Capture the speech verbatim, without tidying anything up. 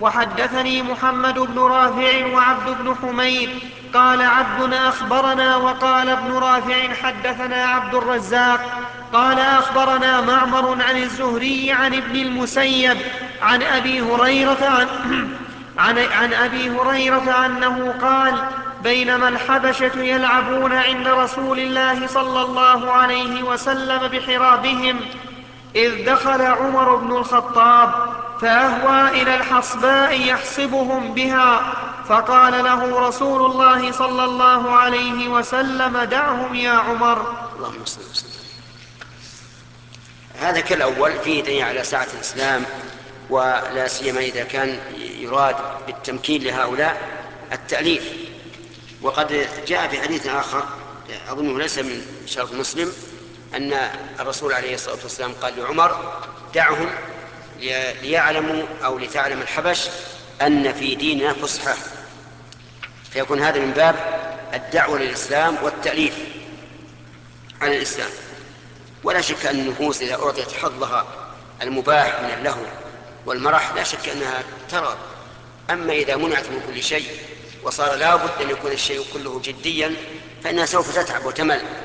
وحدثني محمد بن رافع وعبد بن حميد قال عبد أخبرنا وقال ابن رافع حدثنا عبد الرزاق قال أخبرنا معمر عن الزهري عن ابن المسيب عن أبي هريرة عن, عن, عن أبي هريرة أنه قال بينما الحبشة يلعبون عند رسول الله صلى الله عليه وسلم بحرابهم إذ دخل عمر بن الخطاب فأهوى إلى الحصباء يحصبهم بها فقال له رسول الله صلى الله عليه وسلم دعهم يا عمر. اللهم صل وسلم. هذا كالأول فيه دليل على سعة الإسلام، ولا سيما إذا كان يراد بالتمكين لهؤلاء التأليف. وقد جاء في حديث آخر أظنه ليس من شرط مسلم أن الرسول عليه الصلاة والسلام قال لعمر دعهم ليعلموا أو لتعلم الحبش أن في ديننا فسحة، فيكون هذا من باب الدعوة للإسلام والتأليف على الإسلام. ولا شك أن النفوس إذا أعطيت حظها المباح من اللهو والمرح لا شك أنها ترى. أما إذا منعت من كل شيء وصار لا بد أن يكون الشيء كله جديا فإنها سوف تتعب وتمل.